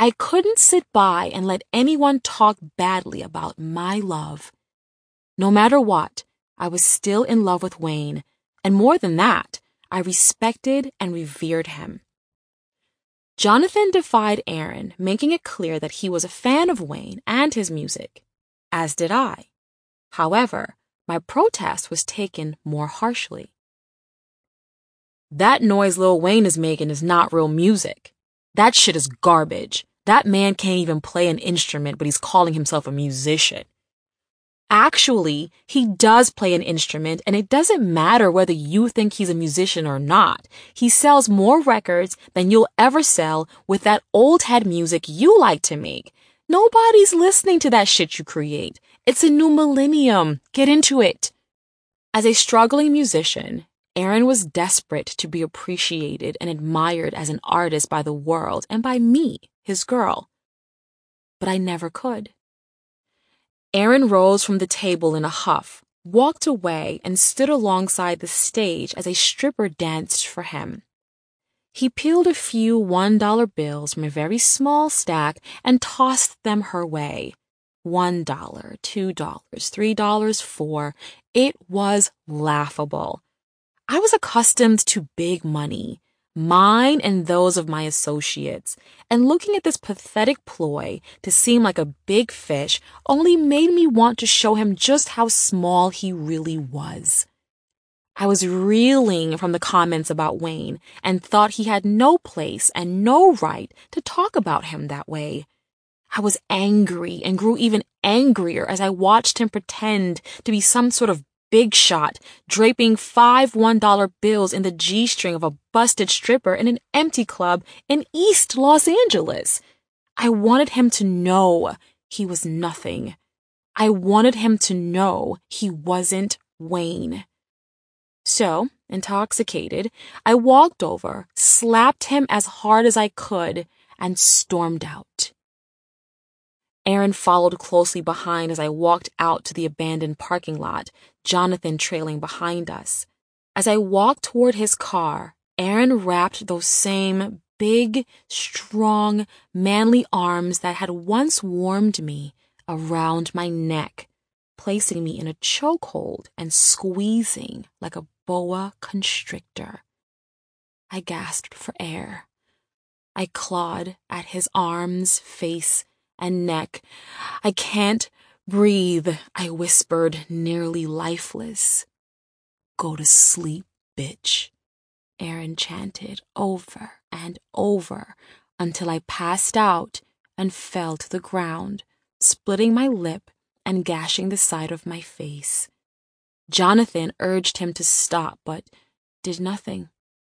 I couldn't sit by and let anyone talk badly about my love. No matter what, I was still in love with Wayne, and more than that, I respected and revered him. Jonathan defied Aaron, making it clear that he was a fan of Wayne and his music, as did I. However, my protest was taken more harshly. That noise Lil Wayne is making is not real music. That shit is garbage. That man can't even play an instrument, but he's calling himself a musician. Actually, he does play an instrument, and it doesn't matter whether you think he's a musician or not. He sells more records than you'll ever sell with that old head music you like to make. Nobody's listening to that shit you create. It's a new millennium. Get into it. As a struggling musician, Aaron was desperate to be appreciated and admired as an artist by the world and by me, his girl. But I never could. Aaron rose from the table in a huff, walked away, and stood alongside the stage as a stripper danced for him. He peeled a few $1 bills from a very small stack and tossed them her way. $1, $2, $3, $4. It was laughable. I was accustomed to big money, mine and those of my associates, and looking at this pathetic ploy to seem like a big fish only made me want to show him just how small he really was. I was reeling from the comments about Wayne and thought he had no place and no right to talk about him that way. I was angry and grew even angrier as I watched him pretend to be some sort of big shot, draping 5 $1 bills in the G-string of a busted stripper in an empty club in East Los Angeles. I wanted him to know he was nothing. I wanted him to know he wasn't Wayne. So, intoxicated, I walked over, slapped him as hard as I could, and stormed out. Aaron followed closely behind as I walked out to the abandoned parking lot, Jonathan trailing behind us. As I walked toward his car, Aaron wrapped those same big, strong, manly arms that had once warmed me around my neck, placing me in a chokehold and squeezing like a boa constrictor. I gasped for air. I clawed at his arms, face, and neck. I can't breathe, I whispered, nearly lifeless. Go to sleep, bitch, Aaron chanted over and over until I passed out and fell to the ground, splitting my lip and gashing the side of my face. Jonathan urged him to stop, but did nothing.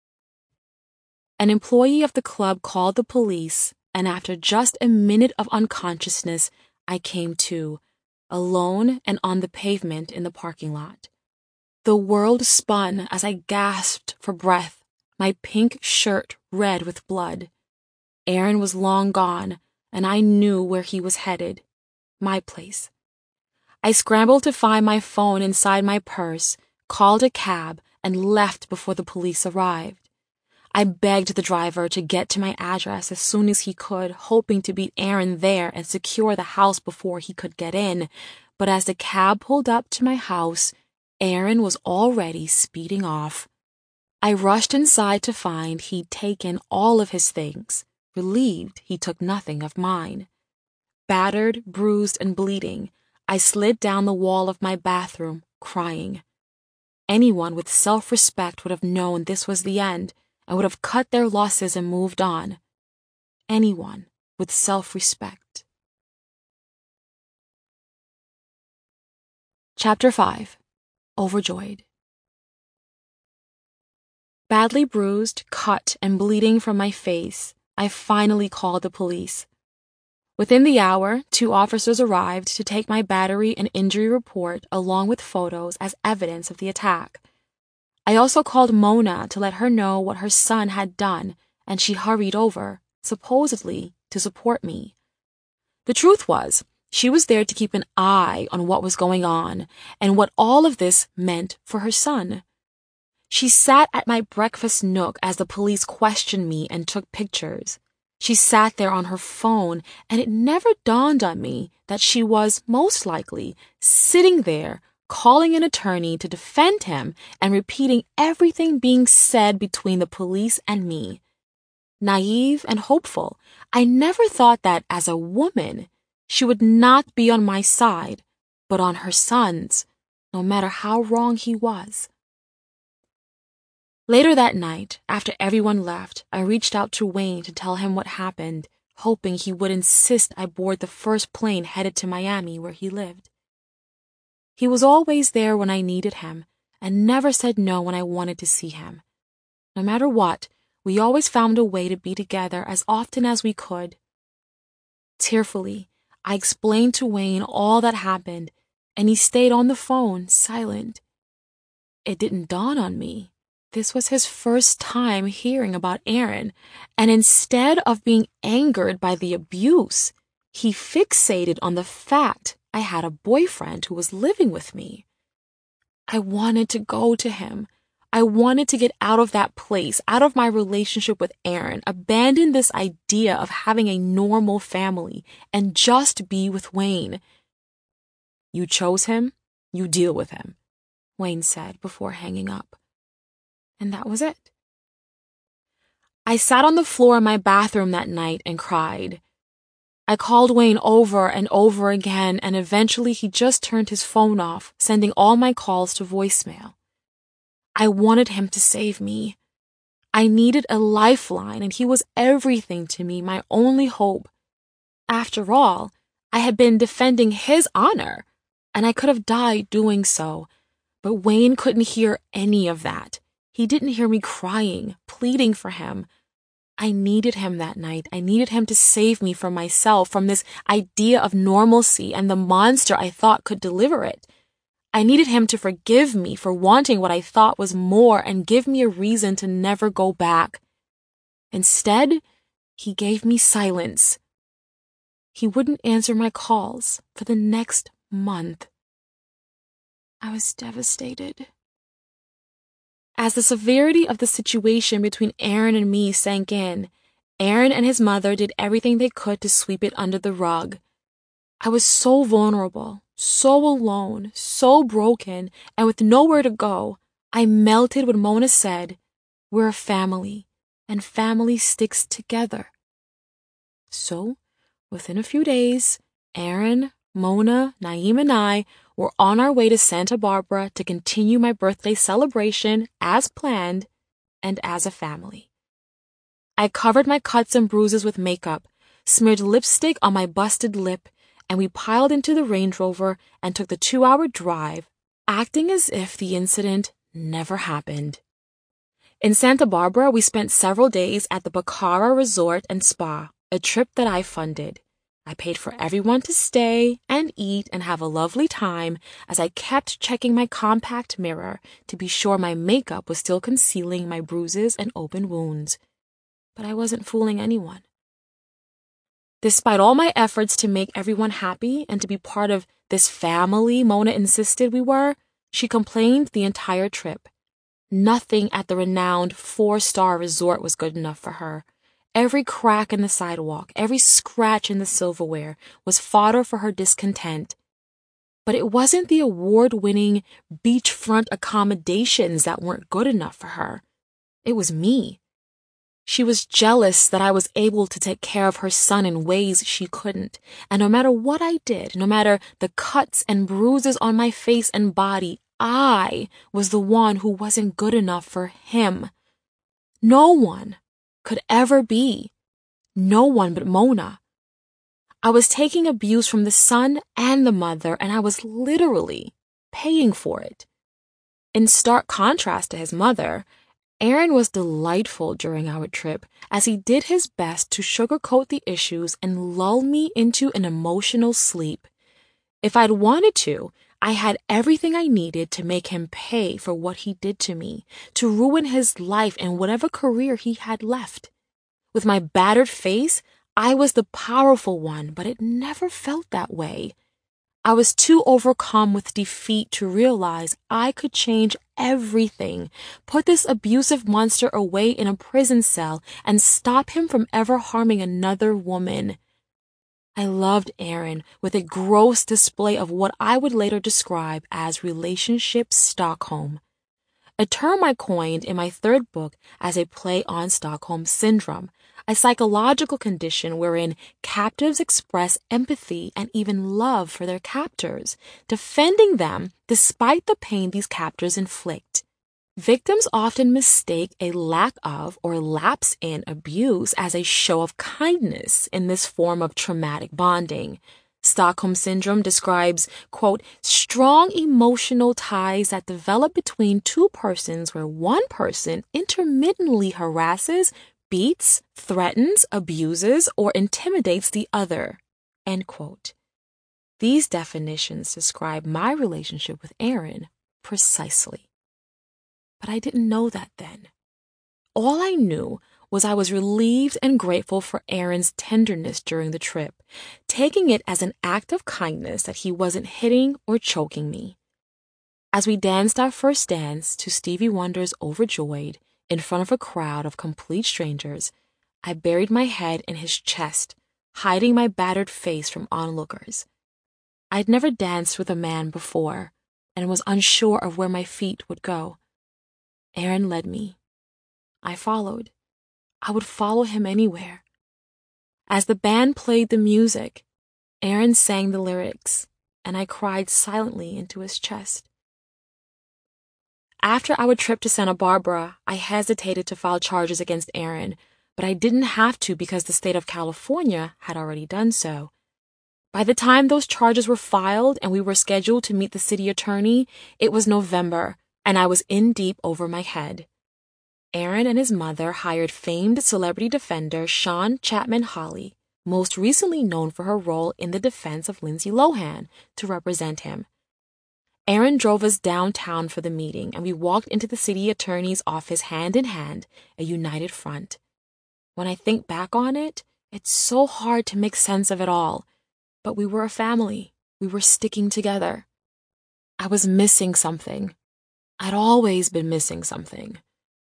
An employee of the club called the police, and after just a minute of unconsciousness, I came to, alone and on the pavement in the parking lot. The world spun as I gasped for breath, my pink shirt red with blood. Aaron was long gone, and I knew where he was headed. My place. I scrambled to find my phone inside my purse, called a cab, and left before the police arrived. I begged the driver to get to my address as soon as he could, hoping to beat Aaron there and secure the house before he could get in. But as the cab pulled up to my house, Aaron was already speeding off. I rushed inside to find he'd taken all of his things, relieved he took nothing of mine. Battered, bruised, and bleeding, I slid down the wall of my bathroom, crying. Anyone with self-respect would have known this was the end and would have cut their losses and moved on. Anyone with self-respect. Chapter 5. Overjoyed. Badly bruised, cut, and bleeding from my face, I finally called the police. Within the hour, 2 officers arrived to take my battery and injury report along with photos as evidence of the attack. I also called Mona to let her know what her son had done, and she hurried over, supposedly to support me. The truth was, she was there to keep an eye on what was going on and what all of this meant for her son. She sat at my breakfast nook as the police questioned me and took pictures. She sat there on her phone, and it never dawned on me that she was, most likely, sitting there, calling an attorney to defend him and repeating everything being said between the police and me. Naive and hopeful, I never thought that, as a woman, she would not be on my side, but on her son's, no matter how wrong he was. Later that night, after everyone left, I reached out to Wayne to tell him what happened, hoping he would insist I board the first plane headed to Miami where he lived. He was always there when I needed him, and never said no when I wanted to see him. No matter what, we always found a way to be together as often as we could. Tearfully, I explained to Wayne all that happened, and he stayed on the phone, silent. It didn't dawn on me. This was his first time hearing about Aaron, and instead of being angered by the abuse, he fixated on the fact I had a boyfriend who was living with me. I wanted to go to him. I wanted to get out of that place, out of my relationship with Aaron, abandon this idea of having a normal family, and just be with Wayne. You chose him, you deal with him, Wayne said before hanging up. And that was it. I sat on the floor in my bathroom that night and cried. I called Wayne over and over again, and eventually he just turned his phone off, sending all my calls to voicemail. I wanted him to save me. I needed a lifeline, and he was everything to me, my only hope. After all, I had been defending his honor, and I could have died doing so. But Wayne couldn't hear any of that. He didn't hear me crying, pleading for him. I needed him that night. I needed him to save me from myself, from this idea of normalcy and the monster I thought could deliver it. I needed him to forgive me for wanting what I thought was more and give me a reason to never go back. Instead, he gave me silence. He wouldn't answer my calls for the next month. I was devastated. As the severity of the situation between Aaron and me sank in, Aaron and his mother did everything they could to sweep it under the rug. I was so vulnerable, so alone, so broken, and with nowhere to go. I melted when Mona said, "We're a family, and family sticks together." So, within a few days, Aaron, Mona, Naeem, and I were on our way to Santa Barbara to continue my birthday celebration as planned and as a family. I covered my cuts and bruises with makeup, smeared lipstick on my busted lip, and we piled into the Range Rover and took the 2-hour drive, acting as if the incident never happened. In Santa Barbara, we spent several days at the Bacara Resort and Spa, a trip that I funded. I paid for everyone to stay and eat and have a lovely time as I kept checking my compact mirror to be sure my makeup was still concealing my bruises and open wounds. But I wasn't fooling anyone. Despite all my efforts to make everyone happy and to be part of this family Mona insisted we were, she complained the entire trip. Nothing at the renowned 4-star resort was good enough for her. Every crack in the sidewalk, every scratch in the silverware was fodder for her discontent. But it wasn't the award-winning beachfront accommodations that weren't good enough for her. It was me. She was jealous that I was able to take care of her son in ways she couldn't, and no matter what I did, no matter the cuts and bruises on my face and body, I was the one who wasn't good enough for him. No one could ever be. No one but Mona. I was taking abuse from the son and the mother, and I was literally paying for it. In stark contrast to his mother, Aaron was delightful during our trip, as he did his best to sugarcoat the issues and lull me into an emotional sleep. If I'd wanted to, I had everything I needed to make him pay for what he did to me, to ruin his life and whatever career he had left. With my battered face, I was the powerful one, but it never felt that way. I was too overcome with defeat to realize I could change everything, put this abusive monster away in a prison cell, and stop him from ever harming another woman. I loved Aaron with a gross display of what I would later describe as relationship Stockholm, a term I coined in my third book as a play on Stockholm Syndrome, a psychological condition wherein captives express empathy and even love for their captors, defending them despite the pain these captors inflict. Victims often mistake a lack of or lapse in abuse as a show of kindness in this form of traumatic bonding. Stockholm Syndrome describes, quote, strong emotional ties that develop between two persons where one person intermittently harasses, beats, threatens, abuses, or intimidates the other, end quote. These definitions describe my relationship with Aaron precisely. But I didn't know that then. All I knew was I was relieved and grateful for Aaron's tenderness during the trip, taking it as an act of kindness that he wasn't hitting or choking me. As we danced our first dance to Stevie Wonder's Overjoyed in front of a crowd of complete strangers, I buried my head in his chest, hiding my battered face from onlookers. I'd never danced with a man before and was unsure of where my feet would go. Aaron led me. I followed. I would follow him anywhere. As the band played the music, Aaron sang the lyrics, and I cried silently into his chest. After our trip to Santa Barbara, I hesitated to file charges against Aaron, but I didn't have to because the state of California had already done so. By the time those charges were filed and we were scheduled to meet the city attorney, it was November, and I was in deep over my head. Aaron and his mother hired famed celebrity defender Sean Chapman Hawley, most recently known for her role in the defense of Lindsay Lohan, to represent him. Aaron drove us downtown for the meeting, and we walked into the city attorney's office hand in hand, a united front. When I think back on it, it's so hard to make sense of it all. But we were a family. We were sticking together. I was missing something. I'd always been missing something.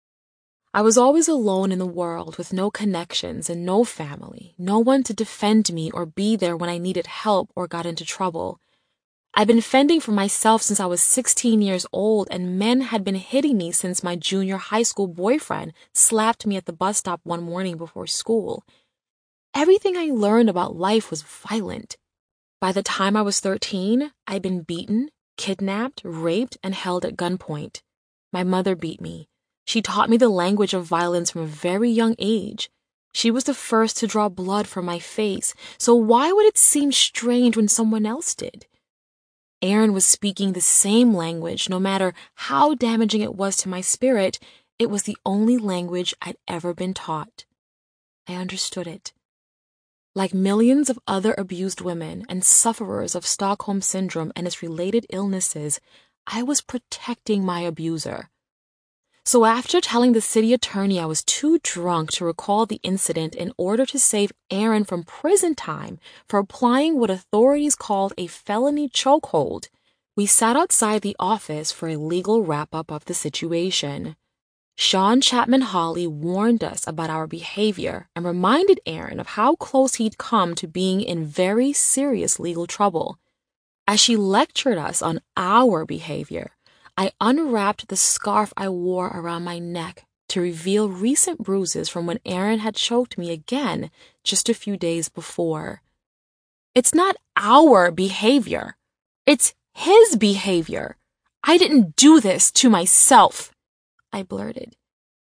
I was always alone in the world with no connections and no family, no one to defend me or be there when I needed help or got into trouble. I'd been fending for myself since I was 16 years old, and men had been hitting me since my junior high school boyfriend slapped me at the bus stop one morning before school. Everything I learned about life was violent. By the time I was 13, I'd been beaten, kidnapped, raped, and held at gunpoint. My mother beat me. She taught me the language of violence from a very young age. She was the first to draw blood from my face, so why would it seem strange when someone else did? Aaron was speaking the same language. No matter how damaging it was to my spirit, it was the only language I'd ever been taught. I understood it. Like millions of other abused women and sufferers of Stockholm Syndrome and its related illnesses, I was protecting my abuser. So after telling the city attorney I was too drunk to recall the incident in order to save Aaron from prison time for applying what authorities called a felony chokehold, we sat outside the office for a legal wrap-up of the situation. Sean Chapman Hawley warned us about our behavior and reminded Aaron of how close he'd come to being in very serious legal trouble. As she lectured us on our behavior, I unwrapped the scarf I wore around my neck to reveal recent bruises from when Aaron had choked me again just a few days before. It's not our behavior. It's his behavior. I didn't do this to myself, I blurted.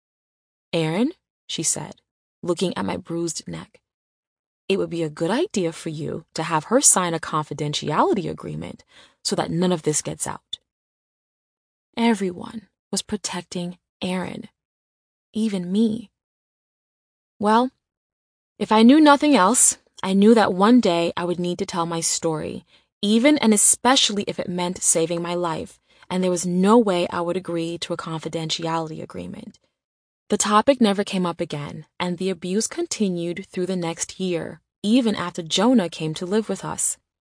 Aaron, she said, looking at my bruised neck, it would be a good idea for you to have her sign a confidentiality agreement so that none of this gets out. Everyone was protecting Aaron, even me. Well, if I knew nothing else, I knew that one day I would need to tell my story, even and especially if it meant saving my life, and there was no way I would agree to a confidentiality agreement. The topic never came up again, and the abuse continued through the next year, even after Jonah came to live with us.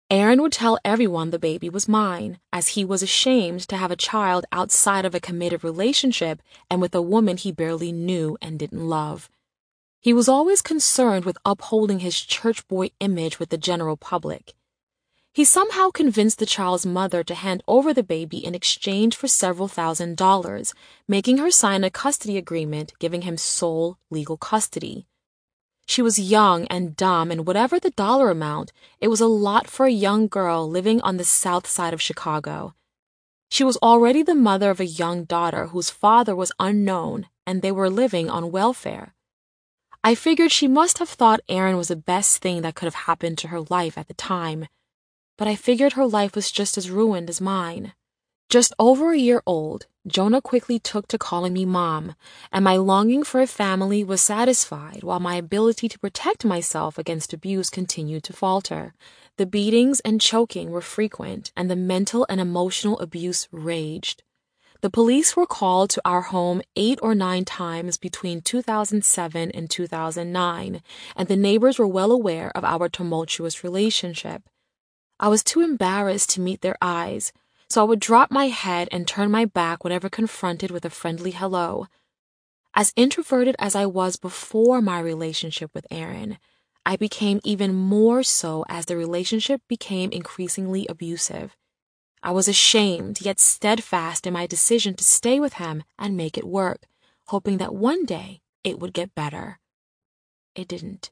Aaron would tell everyone the baby was mine, as he was ashamed to have a child outside of a committed relationship and with a woman he barely knew and didn't love. He was always concerned with upholding his church boy image with the general public. He somehow convinced the child's mother to hand over the baby in exchange for several $1,000s, making her sign a custody agreement giving him sole legal custody. She was young and dumb, and whatever the dollar amount, it was a lot for a young girl living on the south side of Chicago. She was already the mother of a young daughter whose father was unknown, and they were living on welfare. I figured she must have thought Aaron was the best thing that could have happened to her life at the time. But I figured her life was just as ruined as mine. Just over a year old, Jonah quickly took to calling me Mom, and my longing for a family was satisfied while my ability to protect myself against abuse continued to falter. The beatings and choking were frequent, and the mental and emotional abuse raged. The police were called to our home 8 or 9 times between 2007 and 2009, and the neighbors were well aware of our tumultuous relationship. I was too embarrassed to meet their eyes, so I would drop my head and turn my back whenever confronted with a friendly hello. As introverted as I was before my relationship with Aaron, I became even more so as the relationship became increasingly abusive. I was ashamed yet steadfast in my decision to stay with him and make it work, hoping that one day it would get better. It didn't.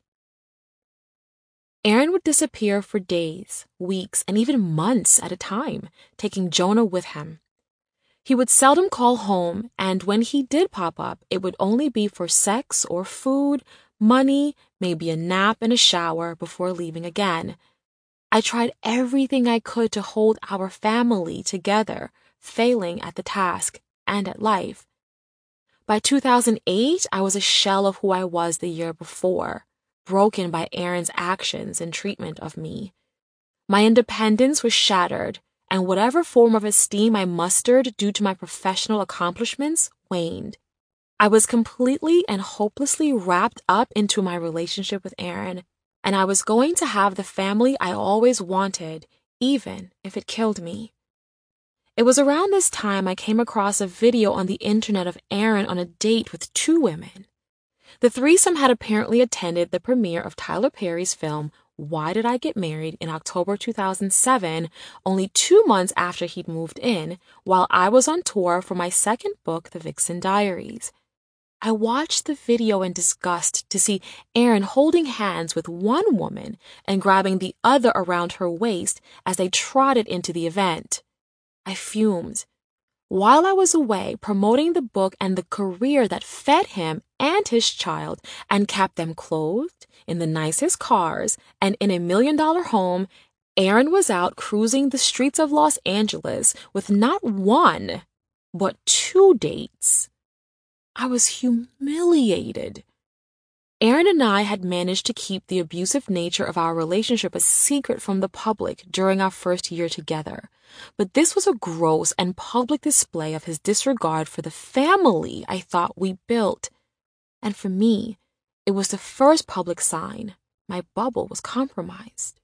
Aaron would disappear for days, weeks, and even months at a time, taking Jonah with him. He would seldom call home, and when he did pop up, it would only be for sex or food, money, maybe a nap and a shower before leaving again. I tried everything I could to hold our family together, failing at the task and at life. By 2008, I was a shell of who I was the year before, broken by Aaron's actions and treatment of me. My independence was shattered, and whatever form of esteem I mustered due to my professional accomplishments waned. I was completely and hopelessly wrapped up into my relationship with Aaron, and I was going to have the family I always wanted, even if it killed me. It was around this time I came across a video on the internet of Aaron on a date with 2 women. The threesome had apparently attended the premiere of Tyler Perry's film Why Did I Get Married in October 2007, only 2 months after he'd moved in, while I was on tour for my second book, The Vixen Diaries. I watched the video in disgust to see Aaron holding hands with one woman and grabbing the other around her waist as they trotted into the event. I fumed. While I was away promoting the book and the career that fed him and his child and kept them clothed, in the nicest cars, and in a $1 million home, Aaron was out cruising the streets of Los Angeles with not 1, but 2 dates. I was humiliated. Aaron and I had managed to keep the abusive nature of our relationship a secret from the public during our first year together, but this was a gross and public display of his disregard for the family I thought we built. And for me, it was the first public sign my bubble was compromised.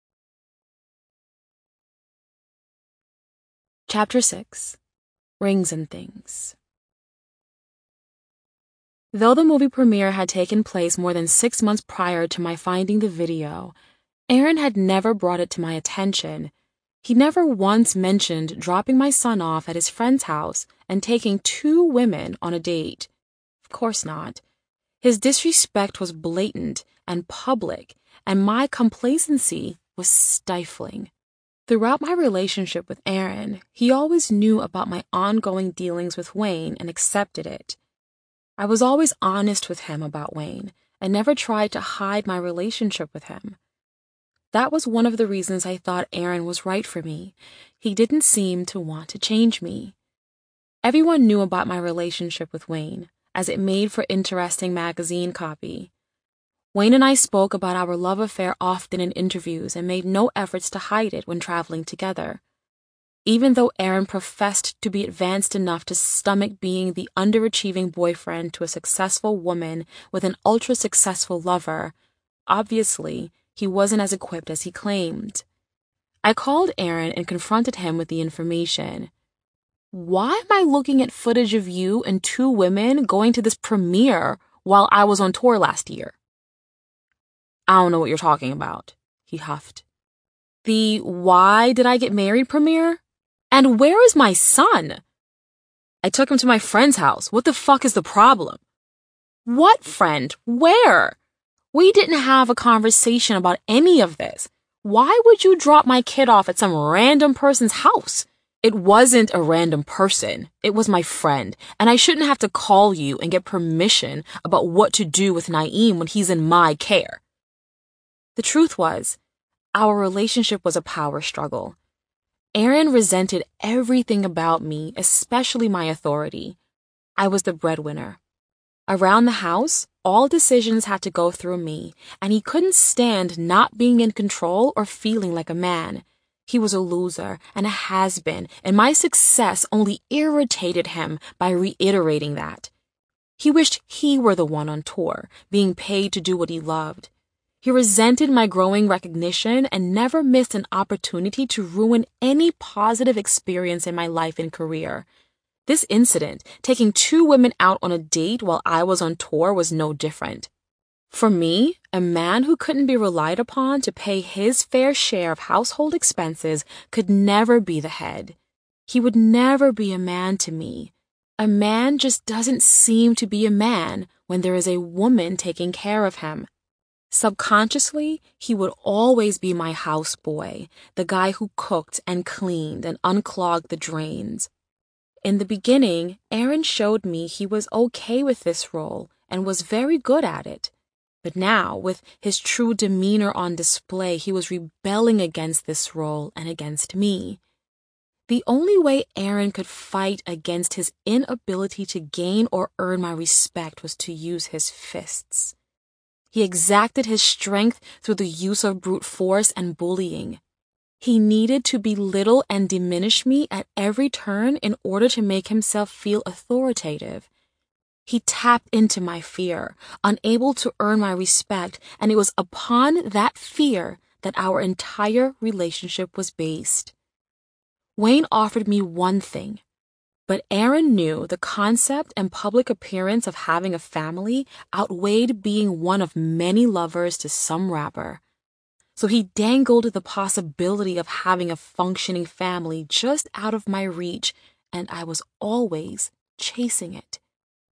Chapter 6. Rings and Things. Though the movie premiere had taken place more than 6 months prior to my finding the video, Aaron had never brought it to my attention. He never once mentioned dropping my son off at his friend's house and taking 2 women on a date. Of course not. His disrespect was blatant and public, and my complacency was stifling. Throughout my relationship with Aaron, he always knew about my ongoing dealings with Wayne and accepted it. I was always honest with him about Wayne and never tried to hide my relationship with him. That was one of the reasons I thought Aaron was right for me. He didn't seem to want to change me. Everyone knew about my relationship with Wayne, as it made for interesting magazine copy. Wayne and I spoke about our love affair often in interviews and made no efforts to hide it when traveling together. Even though Aaron professed to be advanced enough to stomach being the underachieving boyfriend to a successful woman with an ultra-successful lover, obviously, he wasn't as equipped as he claimed. I called Aaron and confronted him with the information. Why am I looking at footage of you and two women going to this premiere while I was on tour last year? I don't know what you're talking about, he huffed. The Why Did I Get Married premiere? And where is my son? I took him to my friend's house. What the fuck is the problem? What friend? Where? We didn't have a conversation about any of this. Why would you drop my kid off at some random person's house? It wasn't a random person. It was my friend, and I shouldn't have to call you and get permission about what to do with Naeem when he's in my care. The truth was, our relationship was a power struggle. Aaron resented everything about me, especially my authority. I was the breadwinner. Around the house, all decisions had to go through me, and he couldn't stand not being in control or feeling like a man. He was a loser and a has-been, and my success only irritated him by reiterating that. He wished he were the one on tour, being paid to do what he loved. He resented my growing recognition and never missed an opportunity to ruin any positive experience in my life and career. This incident, taking two women out on a date while I was on tour, was no different. For me, a man who couldn't be relied upon to pay his fair share of household expenses could never be the head. He would never be a man to me. A man just doesn't seem to be a man when there is a woman taking care of him. Subconsciously, he would always be my houseboy, the guy who cooked and cleaned and unclogged the drains. In the beginning, Aaron showed me he was okay with this role and was very good at it. But now, with his true demeanor on display, he was rebelling against this role and against me. The only way Aaron could fight against his inability to gain or earn my respect was to use his fists. He exacted his strength through the use of brute force and bullying. He needed to belittle and diminish me at every turn in order to make himself feel authoritative. He tapped into my fear, unable to earn my respect, and it was upon that fear that our entire relationship was based. Wayne offered me one thing, but Aaron knew the concept and public appearance of having a family outweighed being one of many lovers to some rapper. So he dangled the possibility of having a functioning family just out of my reach, and I was always chasing it.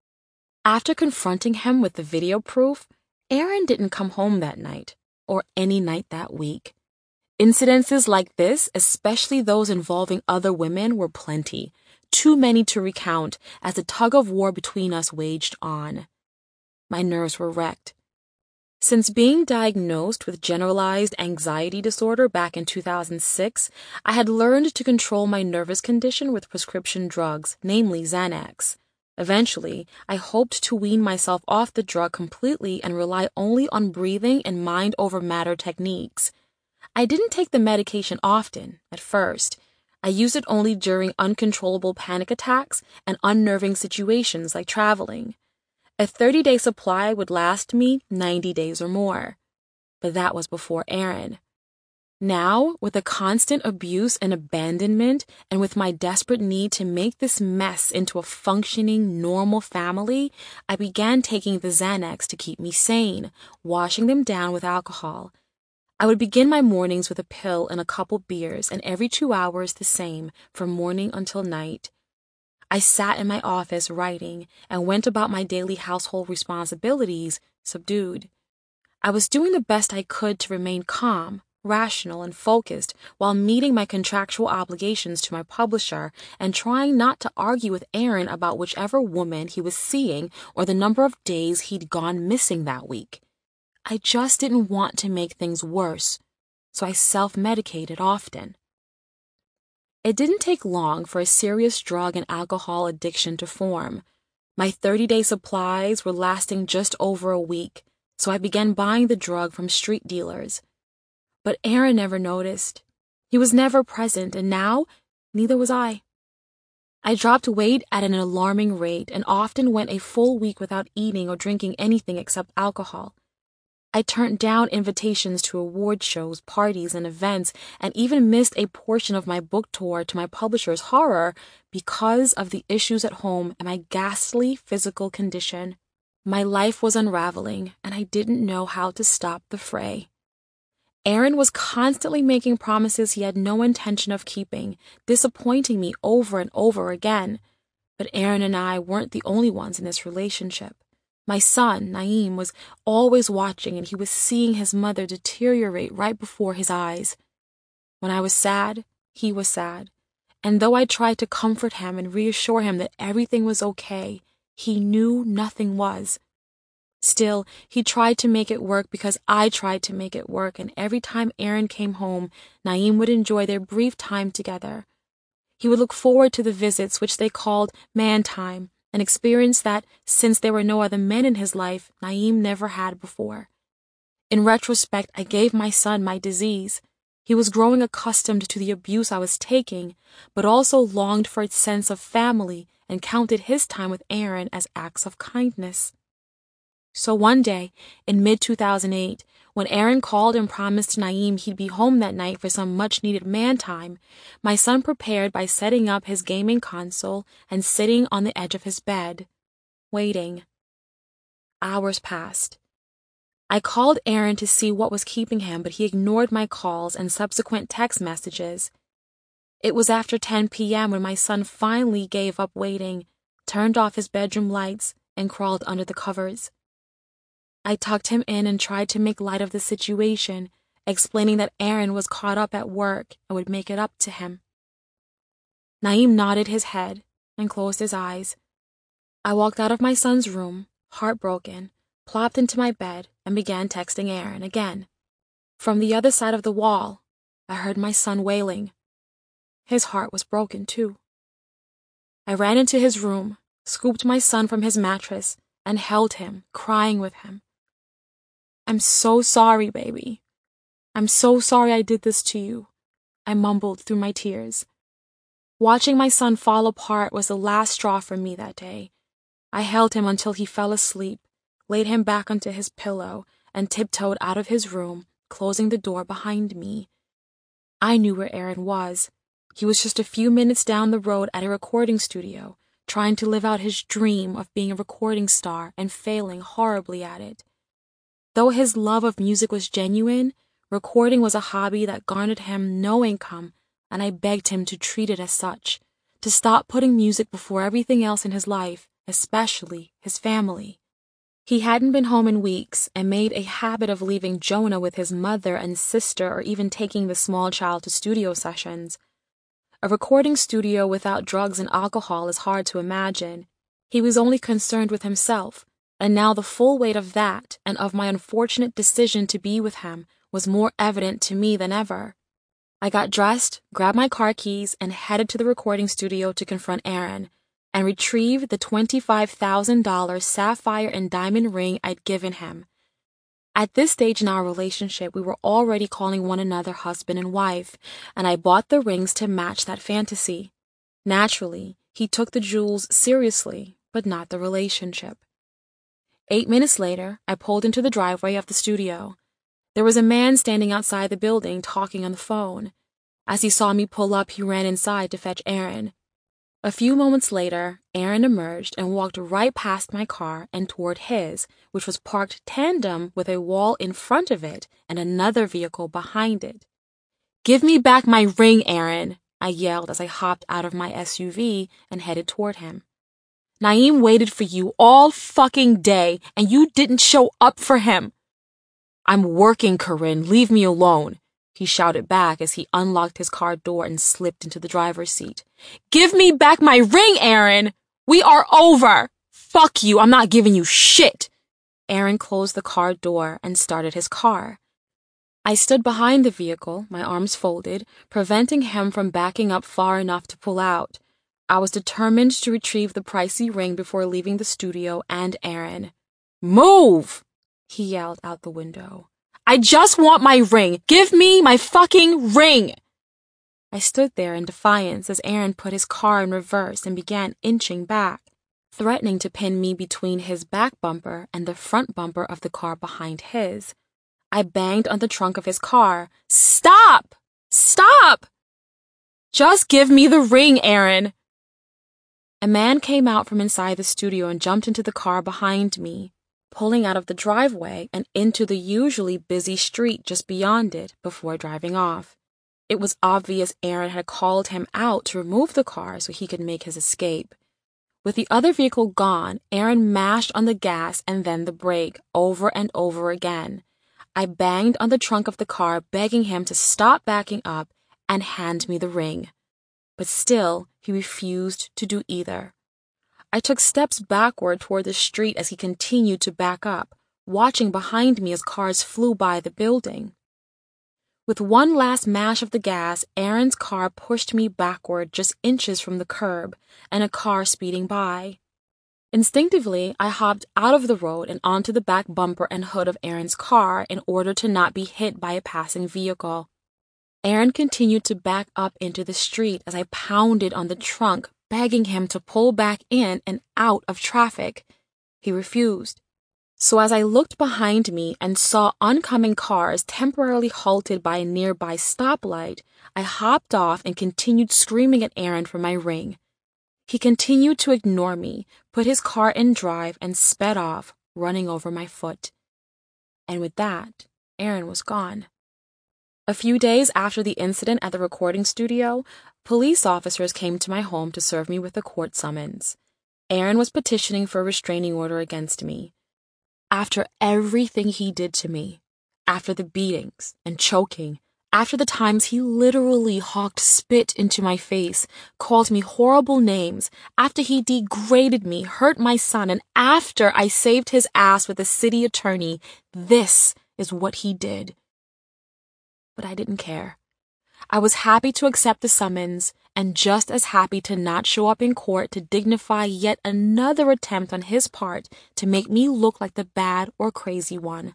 After confronting him with the video proof, Aaron didn't come home that night, or any night that week. Incidences like this, especially those involving other women, were plenty. Too many to recount as the tug-of-war between us waged on. My nerves were wrecked. Since being diagnosed with generalized anxiety disorder back in 2006, I had learned to control my nervous condition with prescription drugs, namely Xanax. Eventually, I hoped to wean myself off the drug completely and rely only on breathing and mind-over-matter techniques. I didn't take the medication often, at first. I used it only during uncontrollable panic attacks and unnerving situations like traveling. A 30-day supply would last me 90 days or more. But that was before Aaron. Now, with the constant abuse and abandonment, and with my desperate need to make this mess into a functioning, normal family, I began taking the Xanax to keep me sane, washing them down with alcohol. I would begin my mornings with a pill and a couple beers, and every 2 hours the same, from morning until night. I sat in my office writing and went about my daily household responsibilities subdued. I was doing the best I could to remain calm, rational, and focused while meeting my contractual obligations to my publisher and trying not to argue with Aaron about whichever woman he was seeing or the number of days he'd gone missing that week. I just didn't want to make things worse, so I self-medicated often. It didn't take long for a serious drug and alcohol addiction to form. My 30-day supplies were lasting just over a week, so I began buying the drug from street dealers. But Aaron never noticed. He was never present, and now, neither was I. I dropped weight at an alarming rate and often went a full week without eating or drinking anything except alcohol. I turned down invitations to award shows, parties, and events, and even missed a portion of my book tour to my publisher's horror because of the issues at home and my ghastly physical condition. My life was unraveling, and I didn't know how to stop the fray. Aaron was constantly making promises he had no intention of keeping, disappointing me over and over again. But Aaron and I weren't the only ones in this relationship. My son, Naeem, was always watching, and he was seeing his mother deteriorate right before his eyes. When I was sad, he was sad. And though I tried to comfort him and reassure him that everything was okay, he knew nothing was. Still, he tried to make it work because I tried to make it work, and every time Aaron came home, Naeem would enjoy their brief time together. He would look forward to the visits, which they called man time, an experience that, since there were no other men in his life, Naeem never had before. In retrospect, I gave my son my disease. He was growing accustomed to the abuse I was taking, but also longed for its sense of family and counted his time with Aaron as acts of kindness. So one day, in mid-2008, when Aaron called and promised Naeem he'd be home that night for some much-needed man time, my son prepared by setting up his gaming console and sitting on the edge of his bed, waiting. Hours passed. I called Aaron to see what was keeping him, but he ignored my calls and subsequent text messages. It was after 10 p.m. when my son finally gave up waiting, turned off his bedroom lights, and crawled under the covers. I tucked him in and tried to make light of the situation, explaining that Aaron was caught up at work and would make it up to him. Naeem nodded his head and closed his eyes. I walked out of my son's room, heartbroken, plopped into my bed, and began texting Aaron again. From the other side of the wall, I heard my son wailing. His heart was broken, too. I ran into his room, scooped my son from his mattress, and held him, crying with him. "I'm so sorry, baby. I'm so sorry I did this to you," I mumbled through my tears. Watching my son fall apart was the last straw for me that day. I held him until he fell asleep, laid him back onto his pillow, and tiptoed out of his room, closing the door behind me. I knew where Aaron was. He was just a few minutes down the road at a recording studio, trying to live out his dream of being a recording star and failing horribly at it. Though his love of music was genuine, recording was a hobby that garnered him no income, and I begged him to treat it as such, to stop putting music before everything else in his life, especially his family. He hadn't been home in weeks and made a habit of leaving Jonah with his mother and sister, or even taking the small child to studio sessions. A recording studio without drugs and alcohol is hard to imagine. He was only concerned with himself, and now the full weight of that and of my unfortunate decision to be with him was more evident to me than ever. I got dressed, grabbed my car keys, and headed to the recording studio to confront Aaron and retrieve the $25,000 sapphire and diamond ring I'd given him. At this stage in our relationship, we were already calling one another husband and wife, and I bought the rings to match that fantasy. Naturally, he took the jewels seriously, but not the relationship. 8 minutes later, I pulled into the driveway of the studio. There was a man standing outside the building talking on the phone. As he saw me pull up, he ran inside to fetch Aaron. A few moments later, Aaron emerged and walked right past my car and toward his, which was parked tandem with a wall in front of it and another vehicle behind it. "Give me back my ring, Aaron," I yelled as I hopped out of my SUV and headed toward him. "Naeem waited for you all fucking day, and you didn't show up for him." "I'm working, Corinne. Leave me alone," he shouted back as he unlocked his car door and slipped into the driver's seat. "Give me back my ring, Aaron! We are over! Fuck you, I'm not giving you shit!" Aaron closed the car door and started his car. I stood behind the vehicle, my arms folded, preventing him from backing up far enough to pull out. I was determined to retrieve the pricey ring before leaving the studio and Aaron. "Move!" he yelled out the window. "I just want my ring! Give me my fucking ring!" I stood there in defiance as Aaron put his car in reverse and began inching back, threatening to pin me between his back bumper and the front bumper of the car behind his. I banged on the trunk of his car. Stop! Stop! Just give me the ring, Aaron! A man came out from inside the studio and jumped into the car behind me, pulling out of the driveway and into the usually busy street just beyond it before driving off. It was obvious Aaron had called him out to remove the car so he could make his escape. With the other vehicle gone, Aaron mashed on the gas and then the brake over and over again. I banged on the trunk of the car, begging him to stop backing up and hand me the ring. But still, he refused to do either. I took steps backward toward the street as he continued to back up, watching behind me as cars flew by the building. With one last mash of the gas, Aaron's car pushed me backward just inches from the curb and a car speeding by. Instinctively, I hopped out of the road and onto the back bumper and hood of Aaron's car in order to not be hit by a passing vehicle. Aaron continued to back up into the street as I pounded on the trunk, begging him to pull back in and out of traffic. He refused. So as I looked behind me and saw oncoming cars temporarily halted by a nearby stoplight, I hopped off and continued screaming at Aaron for my ring. He continued to ignore me, put his car in drive, and sped off, running over my foot. And with that, Aaron was gone. A few days after the incident at the recording studio, police officers came to my home to serve me with a court summons. Aaron was petitioning for a restraining order against me. After everything he did to me, after the beatings and choking, after the times he literally hawked spit into my face, called me horrible names, after he degraded me, hurt my son, and after I saved his ass with the city attorney, this is what he did. But I didn't care. I was happy to accept the summons and just as happy to not show up in court to dignify yet another attempt on his part to make me look like the bad or crazy one.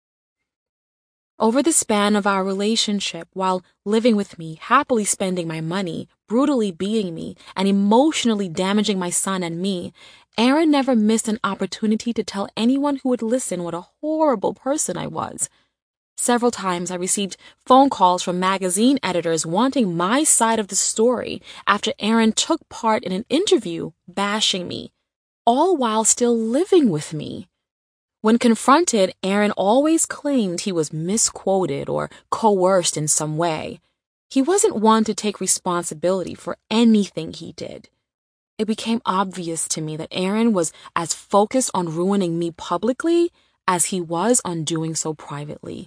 Over the span of our relationship, while living with me, happily spending my money, brutally beating me, and emotionally damaging my son and me, Aaron never missed an opportunity to tell anyone who would listen what a horrible person I was. Several times I received phone calls from magazine editors wanting my side of the story after Aaron took part in an interview bashing me, all while still living with me. When confronted, Aaron always claimed he was misquoted or coerced in some way. He wasn't one to take responsibility for anything he did. It became obvious to me that Aaron was as focused on ruining me publicly as he was on doing so privately.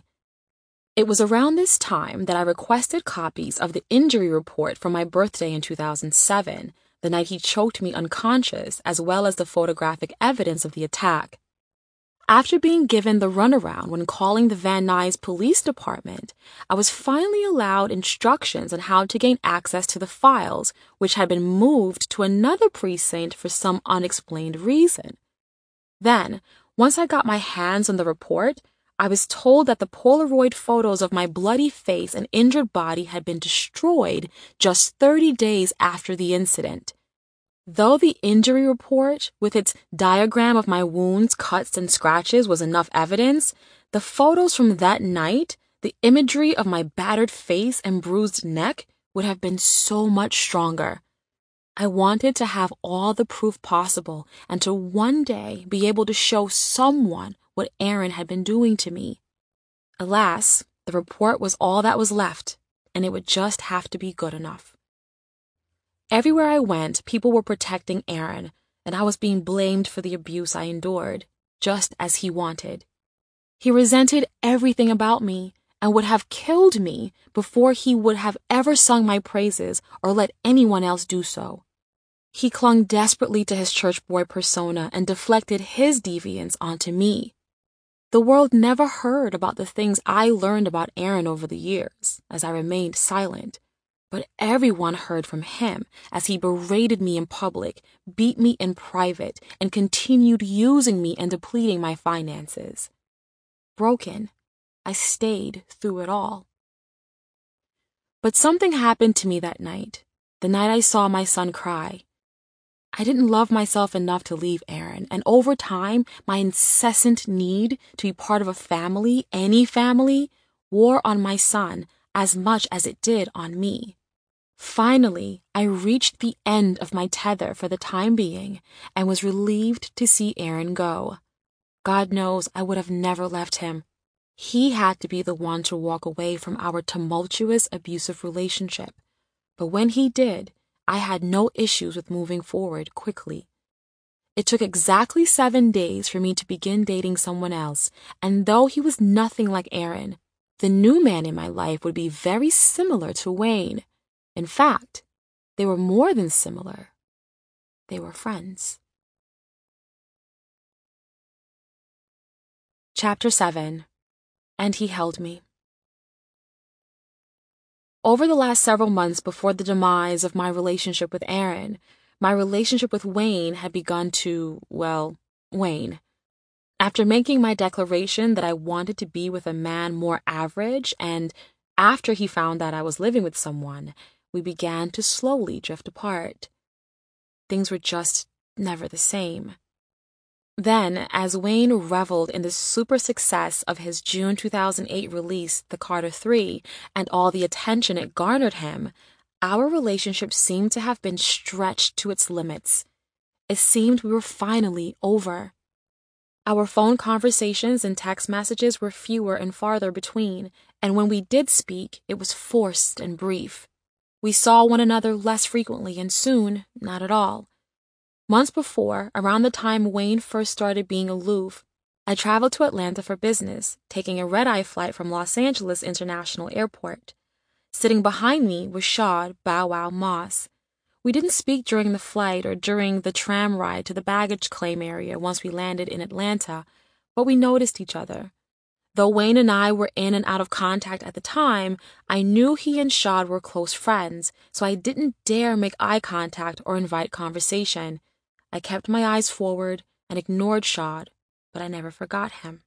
It was around this time that I requested copies of the injury report for my birthday in 2007, the night he choked me unconscious, as well as the photographic evidence of the attack. After being given the runaround when calling the Van Nuys Police Department, I was finally allowed instructions on how to gain access to the files, which had been moved to another precinct for some unexplained reason. Then, once I got my hands on the report, I was told that the Polaroid photos of my bloody face and injured body had been destroyed just 30 days after the incident. Though the injury report, with its diagram of my wounds, cuts, and scratches, was enough evidence, the photos from that night, the imagery of my battered face and bruised neck, would have been so much stronger. I wanted to have all the proof possible and to one day be able to show someone what Aaron had been doing to me. Alas, the report was all that was left, and it would just have to be good enough. Everywhere I went, people were protecting Aaron, and I was being blamed for the abuse I endured, just as he wanted. He resented everything about me and would have killed me before he would have ever sung my praises or let anyone else do so. He clung desperately to his church boy persona and deflected his deviance onto me. The world never heard about the things I learned about Aaron over the years, as I remained silent, but everyone heard from him as he berated me in public, beat me in private, and continued using me and depleting my finances. Broken, I stayed through it all. But something happened to me that night, the night I saw my son cry. I didn't love myself enough to leave Aaron, and over time, my incessant need to be part of a family, any family, wore on my son as much as it did on me. Finally, I reached the end of my tether for the time being and was relieved to see Aaron go. God knows I would have never left him. He had to be the one to walk away from our tumultuous, abusive relationship. But when he did, I had no issues with moving forward quickly. It took exactly 7 days for me to begin dating someone else, and though he was nothing like Aaron, the new man in my life would be very similar to Wayne. In fact, they were more than similar. They were friends. Chapter 7. And he held me. Over the last several months before the demise of my relationship with Aaron, my relationship with Wayne had begun to, wane. After making my declaration that I wanted to be with a man more average, and after he found that I was living with someone, we began to slowly drift apart. Things were just never the same. Then, as Wayne reveled in the super success of his June 2008 release, The Carter 3, and all the attention it garnered him, our relationship seemed to have been stretched to its limits. It seemed we were finally over. Our phone conversations and text messages were fewer and farther between, and when we did speak, it was forced and brief. We saw one another less frequently and soon, not at all. Months before, around the time Wayne first started being aloof, I traveled to Atlanta for business, taking a red-eye flight from Los Angeles International Airport. Sitting behind me was Shad Bow Wow Moss. We didn't speak during the flight or during the tram ride to the baggage claim area once we landed in Atlanta, but we noticed each other. Though Wayne and I were in and out of contact at the time, I knew he and Shad were close friends, so I didn't dare make eye contact or invite conversation. I kept my eyes forward and ignored Shad, but I never forgot him.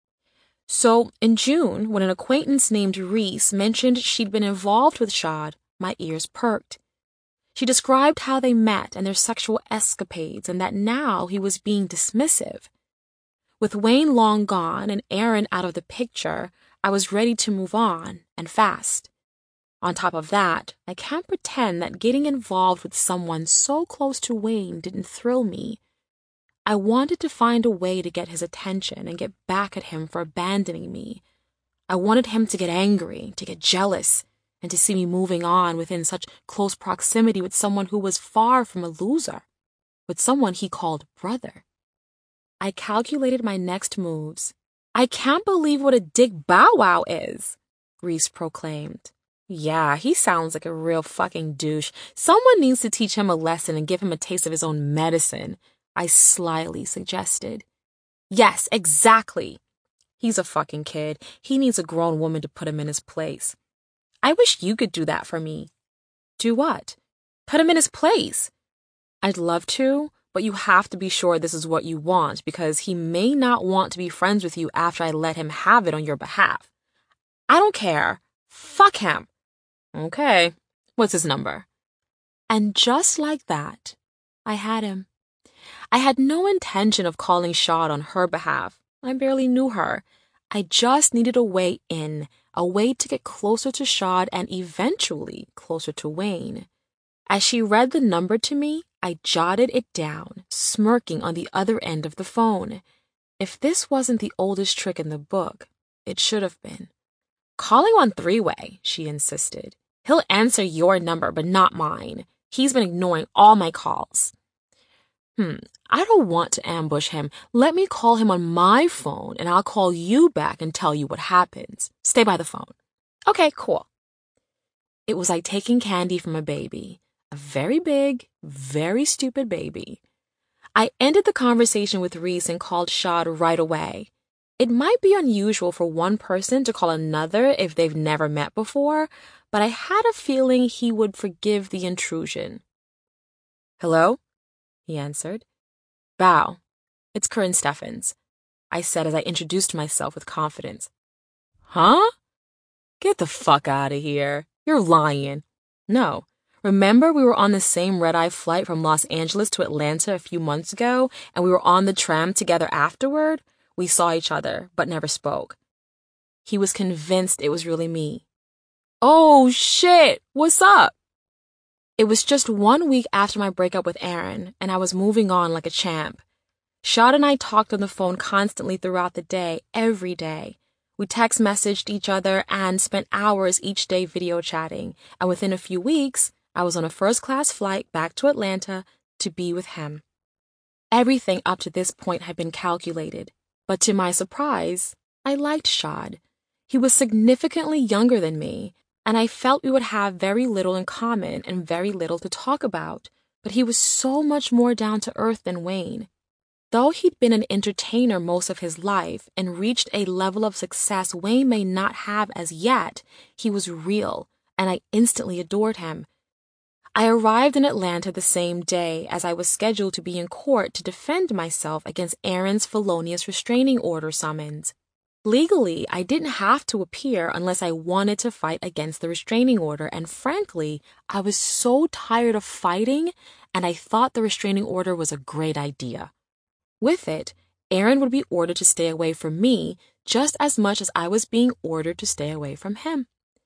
So, in June, when an acquaintance named Reese mentioned she'd been involved with Shad, my ears perked. She described how they met and their sexual escapades, and that now he was being dismissive. With Wayne long gone and Aaron out of the picture, I was ready to move on, and fast. On top of that, I can't pretend that getting involved with someone so close to Wayne didn't thrill me. I wanted to find a way to get his attention and get back at him for abandoning me. I wanted him to get angry, to get jealous, and to see me moving on within such close proximity with someone who was far from a loser, with someone he called brother. I calculated my next moves. "I can't believe what a dick Bow Wow is," Reese proclaimed. "Yeah, he sounds like a real fucking douche. Someone needs to teach him a lesson and give him a taste of his own medicine," I slyly suggested. "Yes, exactly. He's a fucking kid. He needs a grown woman to put him in his place." "I wish you could do that for me." "Do what?" "Put him in his place." "I'd love to, but you have to be sure this is what you want, because he may not want to be friends with you after I let him have it on your behalf." "I don't care. Fuck him." "Okay. What's his number?" And just like that, I had him. I had no intention of calling Shad on her behalf. I barely knew her. I just needed a way in, a way to get closer to Shad and eventually closer to Wayne. As she read the number to me, I jotted it down, smirking on the other end of the phone. If this wasn't the oldest trick in the book, it should have been. "Calling on three-way," she insisted. "He'll answer your number, but not mine. He's been ignoring all my calls." I don't want to ambush him. Let me call him on my phone, and I'll call you back and tell you what happens. Stay by the phone." "Okay, cool." It was like taking candy from a baby. A very big, very stupid baby. I ended the conversation with Reese and called Shad right away. It might be unusual for one person to call another if they've never met before, but I had a feeling he would forgive the intrusion. "Hello?" he answered. "Bow, it's Corinne Steffens," I said as I introduced myself with confidence. "Huh? Get the fuck out of here. You're lying." "No, Remember we were on the same red-eye flight from Los Angeles to Atlanta a few months ago, and we were on the tram together afterward? We saw each other, but never spoke. He was convinced it was really me. Oh, shit! What's up? It was just 1 week after my breakup with Aaron, and I was moving on like a champ. Shad and I talked on the phone constantly throughout the day, every day. We text messaged each other and spent hours each day video chatting, and within a few weeks, I was on a first-class flight back to Atlanta to be with him. Everything up to this point had been calculated, but to my surprise, I liked Shad. He was significantly younger than me, and I felt we would have very little in common and very little to talk about, but he was so much more down to earth than Wayne. Though he'd been an entertainer most of his life and reached a level of success Wayne may not have as yet, he was real, and I instantly adored him. I arrived in Atlanta the same day as I was scheduled to be in court to defend myself against Aaron's felonious restraining order summons. Legally, I didn't have to appear unless I wanted to fight against the restraining order, and frankly, I was so tired of fighting, and I thought the restraining order was a great idea. With it, Aaron would be ordered to stay away from me just as much as I was being ordered to stay away from him.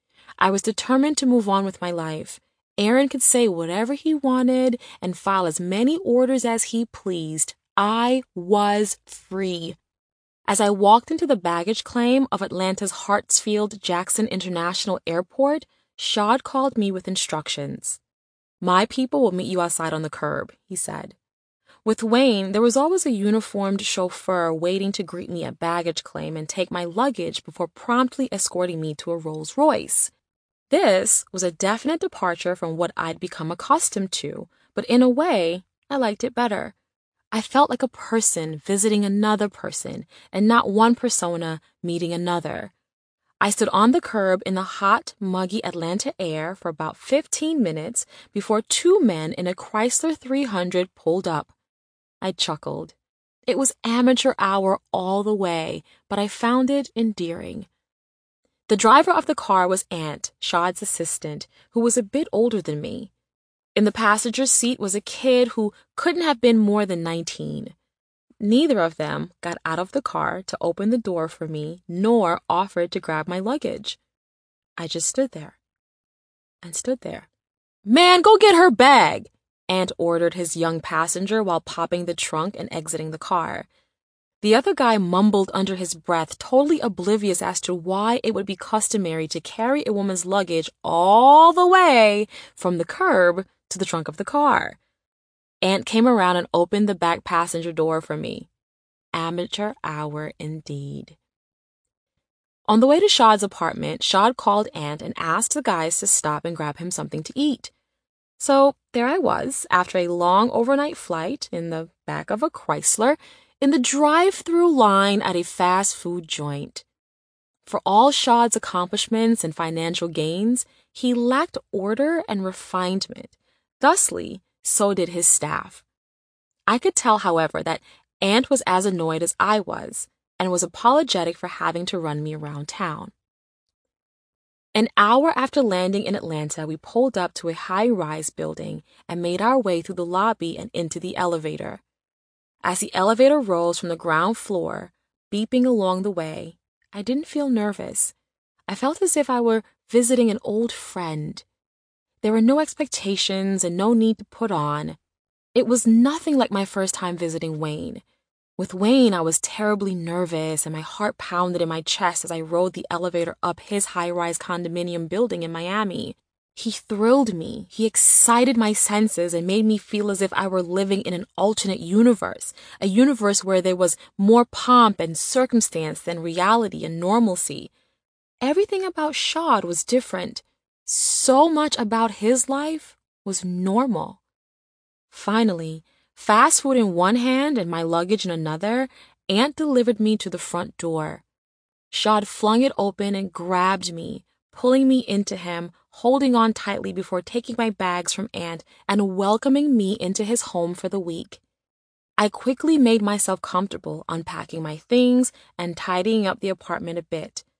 I was determined to move on with my life. Aaron could say whatever he wanted and file as many orders as he pleased. I was free. As I walked into the baggage claim of Atlanta's Hartsfield-Jackson International Airport, Shad called me with instructions. "My people will meet you outside on the curb," he said. With Wayne, there was always a uniformed chauffeur waiting to greet me at baggage claim and take my luggage before promptly escorting me to a Rolls-Royce. This was a definite departure from what I'd become accustomed to, but in a way, I liked it better. I felt like a person visiting another person, and not one persona meeting another. I stood on the curb in the hot, muggy Atlanta air for about 15 minutes before two men in a Chrysler 300 pulled up. I chuckled. It was amateur hour all the way, but I found it endearing. The driver of the car was Ant, Shad's assistant, who was a bit older than me. In the passenger seat was a kid who couldn't have been more than 19. Neither of them got out of the car to open the door for me, nor offered to grab my luggage. I just stood there and stood there. "Man, go get her bag!" Ant ordered his young passenger while popping the trunk and exiting the car. The other guy mumbled under his breath, totally oblivious as to why it would be customary to carry a woman's luggage all the way from the curb to the trunk of the car. Ant came around and opened the back passenger door for me. Amateur hour indeed. On the way to Shad's apartment, Shad called Ant and asked the guys to stop and grab him something to eat. So there I was, after a long overnight flight, in the back of a Chrysler, in the drive-through line at a fast food joint. For all Shad's accomplishments and financial gains, he lacked order and refinement. Thusly, so did his staff. I could tell, however, that Ant was as annoyed as I was, and was apologetic for having to run me around town. An hour after landing in Atlanta, we pulled up to a high-rise building and made our way through the lobby and into the elevator. As the elevator rose from the ground floor, beeping along the way, I didn't feel nervous. I felt as if I were visiting an old friend. There were no expectations and no need to put on. It was nothing like my first time visiting Wayne. With Wayne, I was terribly nervous and my heart pounded in my chest as I rode the elevator up his high-rise condominium building in Miami. He thrilled me, he excited my senses and made me feel as if I were living in an alternate universe, a universe where there was more pomp and circumstance than reality and normalcy. Everything about Shad was different. So much about his life was normal. Finally, fast food in one hand and my luggage in another, Ant delivered me to the front door. Shad flung it open and grabbed me, pulling me into him, holding on tightly before taking my bags from Ant and welcoming me into his home for the week. I quickly made myself comfortable, unpacking my things and tidying up the apartment a bit.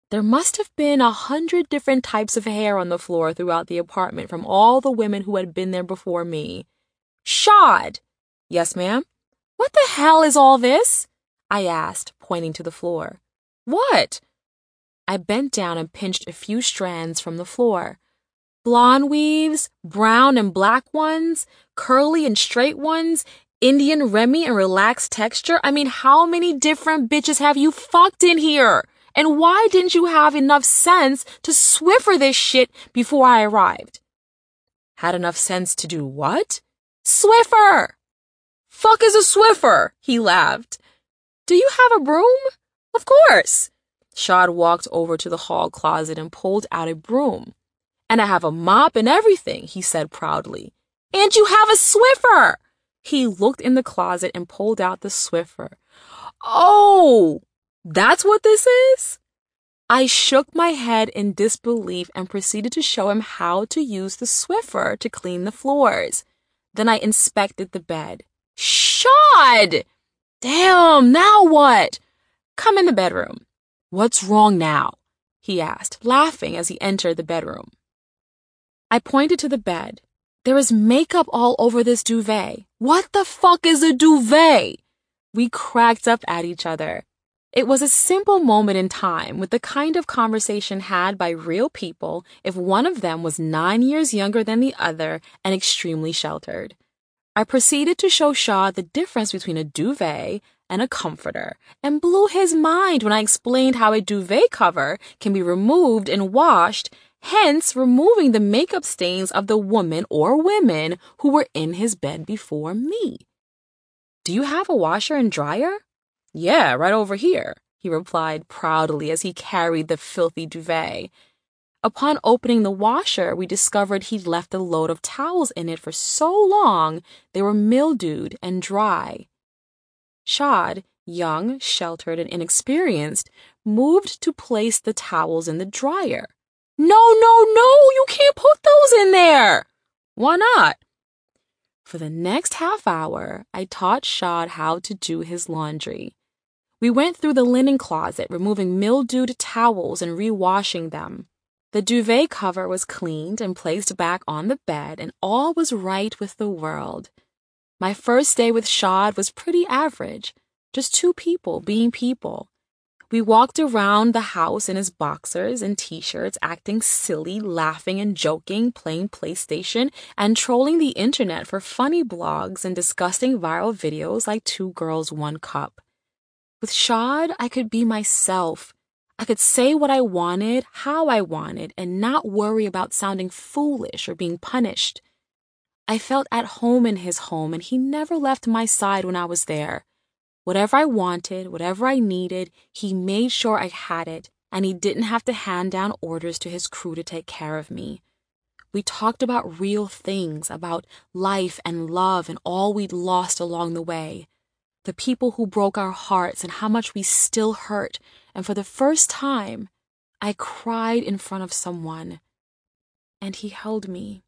There must have been 100 different types of hair on the floor throughout the apartment from all the women who had been there before me. Shad! Yes, ma'am? What the hell is all this? I asked, pointing to the floor. What? I bent down and pinched a few strands from the floor. Blonde weaves, brown and black ones, curly and straight ones, Indian Remy and relaxed texture. I mean, how many different bitches have you fucked in here? And why didn't you have enough sense to Swiffer this shit before I arrived? Had enough sense to do what? Swiffer! Fuck is a Swiffer? He laughed. Do you have a broom? Of course. Shad walked over to the hall closet and pulled out a broom. And I have a mop and everything, he said proudly. And you have a Swiffer! He looked in the closet and pulled out the Swiffer. Oh, that's what this is? I shook my head in disbelief and proceeded to show him how to use the Swiffer to clean the floors. Then I inspected the bed. Shad! Damn, now what? Come in the bedroom. What's wrong now? He asked, laughing as he entered the bedroom. I pointed to the bed. There is makeup all over this duvet. What the fuck is a duvet? We cracked up at each other. It was a simple moment in time with the kind of conversation had by real people if one of them was 9 years younger than the other and extremely sheltered. I proceeded to show Shad the difference between a duvet and a comforter and blew his mind when I explained how a duvet cover can be removed and washed, hence removing the makeup stains of the woman or women who were in his bed before me. Do you have a washer and dryer? Yeah, right over here, he replied proudly as he carried the filthy duvet. Upon opening the washer, we discovered he'd left a load of towels in it for so long they were mildewed and dry. Shad, young, sheltered, and inexperienced, moved to place the towels in the dryer. No, you can't put those in there. Why not? For the next half hour, I taught Shad how to do his laundry. We went through the linen closet, removing mildewed towels and rewashing them. The duvet cover was cleaned and placed back on the bed, and all was right with the world. My first day with Shad was pretty average, just two people being people. We walked around the house in his boxers and t-shirts, acting silly, laughing and joking, playing PlayStation, and trolling the internet for funny blogs and disgusting viral videos like 2 Girls, 1 Cup. With Shad, I could be myself. I could say what I wanted, how I wanted, and not worry about sounding foolish or being punished. I felt at home in his home, and he never left my side when I was there. Whatever I wanted, whatever I needed, he made sure I had it, and he didn't have to hand down orders to his crew to take care of me. We talked about real things, about life and love and all we'd lost along the way. The people who broke our hearts and how much we still hurt, and for the first time, I cried in front of someone, and he held me.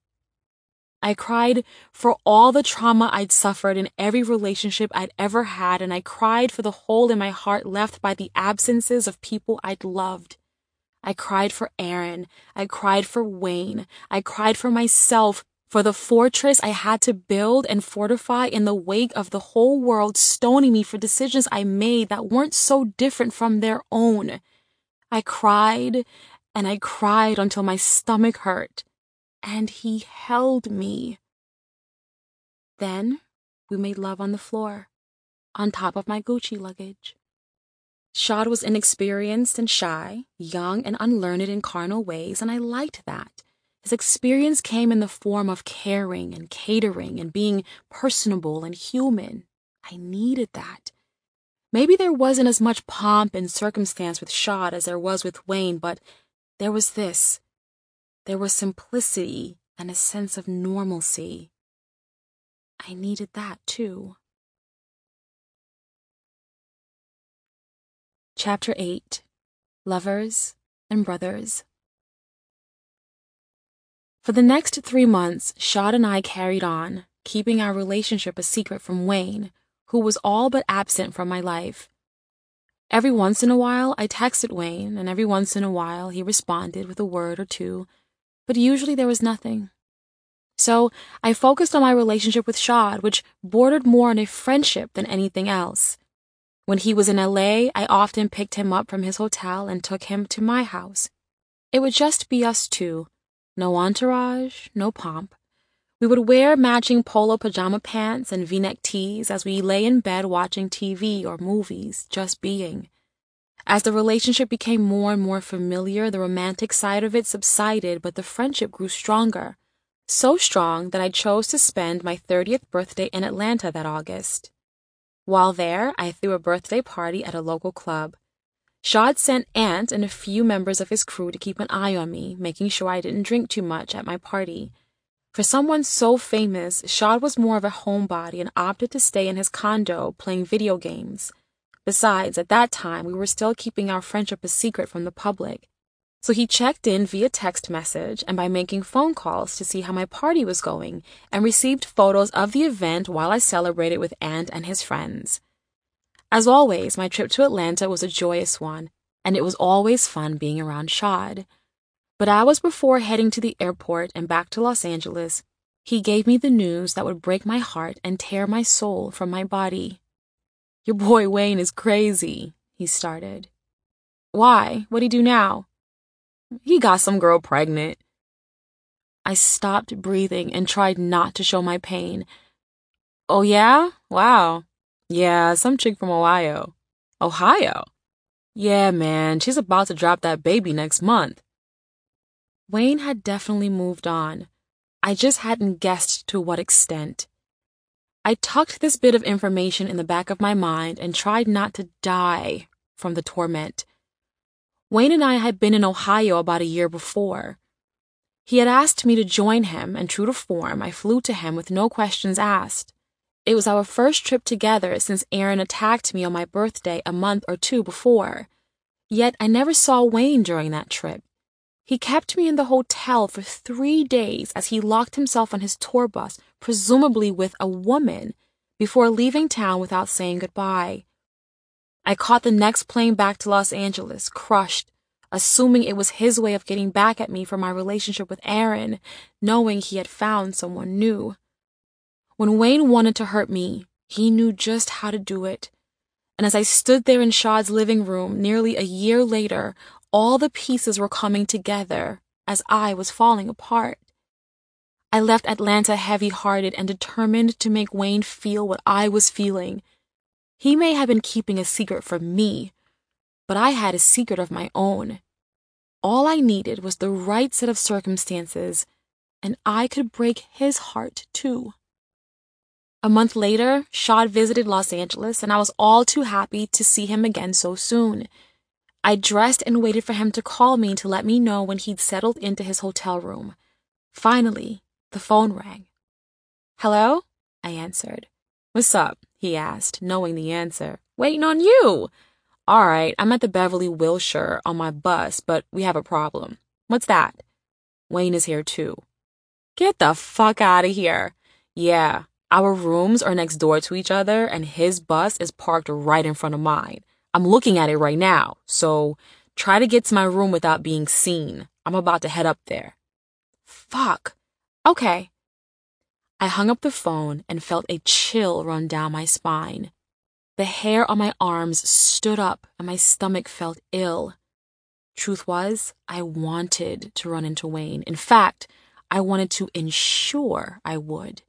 I cried for all the trauma I'd suffered in every relationship I'd ever had, and I cried for the hole in my heart left by the absences of people I'd loved. I cried for Aaron. I cried for Wayne. I cried for myself, for the fortress I had to build and fortify in the wake of the whole world stoning me for decisions I made that weren't so different from their own. I cried, and I cried until my stomach hurt, and he held me. Then we made love on the floor, on top of my Gucci luggage. Shad was inexperienced and shy, young and unlearned in carnal ways, and I liked that. His experience came in the form of caring and catering and being personable and human. I needed that. Maybe there wasn't as much pomp and circumstance with Shad as there was with Wayne, but there was this. There was simplicity and a sense of normalcy. I needed that too. Chapter 8. Lovers and Brothers. For the next 3 months, Shad and I carried on, keeping our relationship a secret from Wayne, who was all but absent from my life. Every once in a while, I texted Wayne, and every once in a while, he responded with a word or two, but usually there was nothing. So I focused on my relationship with Shad, which bordered more on a friendship than anything else. When he was in LA, I often picked him up from his hotel and took him to my house. It would just be us two. No entourage, no pomp. We would wear matching polo pajama pants and V-neck tees as we lay in bed watching TV or movies, just being. As the relationship became more and more familiar, the romantic side of it subsided, but the friendship grew stronger. So strong that I chose to spend my 30th birthday in Atlanta that August. While there, I threw a birthday party at a local club. Shad sent Ant and a few members of his crew to keep an eye on me, making sure I didn't drink too much at my party. For someone so famous, Shad was more of a homebody and opted to stay in his condo playing video games. Besides, at that time, we were still keeping our friendship a secret from the public. So he checked in via text message and by making phone calls to see how my party was going and received photos of the event while I celebrated with Ant and his friends. As always, my trip to Atlanta was a joyous one, and it was always fun being around Shad. But hours before heading to the airport and back to Los Angeles, he gave me the news that would break my heart and tear my soul from my body. "Your boy Wayne is crazy," he started. "Why? What'd he do now?" "He got some girl pregnant." I stopped breathing and tried not to show my pain. "Oh yeah? Wow. Yeah, some chick from Ohio." "Ohio?" "Yeah, man, she's about to drop that baby next month." Wayne had definitely moved on. I just hadn't guessed to what extent. I tucked this bit of information in the back of my mind and tried not to die from the torment. Wayne and I had been in Ohio about a year before. He had asked me to join him, and true to form, I flew to him with no questions asked. It was our first trip together since Aaron attacked me on my birthday a month or two before. Yet I never saw Wayne during that trip. He kept me in the hotel for 3 days as he locked himself on his tour bus, presumably with a woman, before leaving town without saying goodbye. I caught the next plane back to Los Angeles, crushed, assuming it was his way of getting back at me for my relationship with Aaron, knowing he had found someone new. When Wayne wanted to hurt me, he knew just how to do it. And as I stood there in Shad's living room nearly a year later, all the pieces were coming together as I was falling apart. I left Atlanta heavy-hearted and determined to make Wayne feel what I was feeling. He may have been keeping a secret from me, but I had a secret of my own. All I needed was the right set of circumstances, and I could break his heart too. A month later, Shad visited Los Angeles, and I was all too happy to see him again so soon. I dressed and waited for him to call me to let me know when he'd settled into his hotel room. Finally, the phone rang. "Hello?" I answered. "What's up?" he asked, knowing the answer. "Waiting on you." "All right, I'm at the Beverly Wilshire on my bus, but we have a problem." "What's that?" "Wayne is here too." "Get the fuck out of here." "Yeah, our rooms are next door to each other, and his bus is parked right in front of mine. I'm looking at it right now, so try to get to my room without being seen. I'm about to head up there." "Fuck. Okay." I hung up the phone and felt a chill run down my spine. The hair on my arms stood up and my stomach felt ill. Truth was, I wanted to run into Wayne. In fact, I wanted to ensure I would.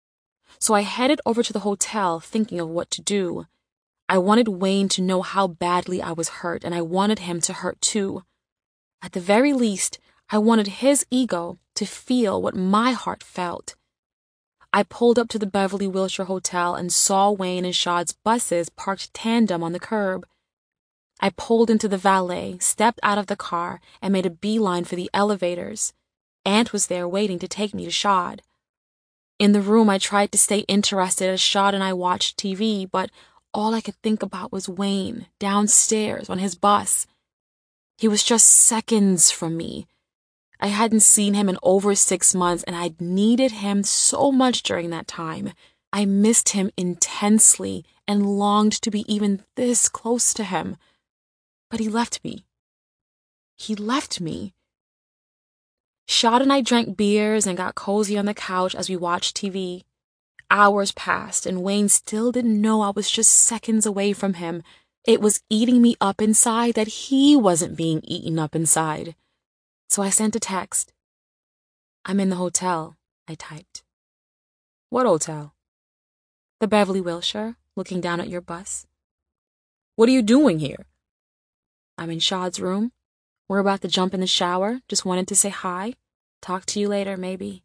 So I headed over to the hotel thinking of what to do. I wanted Wayne to know how badly I was hurt, and I wanted him to hurt too. At the very least, I wanted his ego to feel what my heart felt. I pulled up to the Beverly Wilshire Hotel and saw Wayne and Shad's buses parked tandem on the curb. I pulled into the valet, stepped out of the car, and made a beeline for the elevators. Ant was there waiting to take me to Shad. In the room, I tried to stay interested as Shad and I watched TV, but all I could think about was Wayne, downstairs on his bus. He was just seconds from me. I hadn't seen him in over 6 months, and I'd needed him so much during that time. I missed him intensely and longed to be even this close to him. But he left me. He left me. Shad and I drank beers and got cozy on the couch as we watched TV. Hours passed, and Wayne still didn't know I was just seconds away from him. It was eating me up inside that he wasn't being eaten up inside. So I sent a text. "I'm in the hotel," I typed. "What hotel?" "The Beverly Wilshire, looking down at your bus." "What are you doing here?" "I'm in Shad's room. We're about to jump in the shower. Just wanted to say hi. Talk to you later, maybe."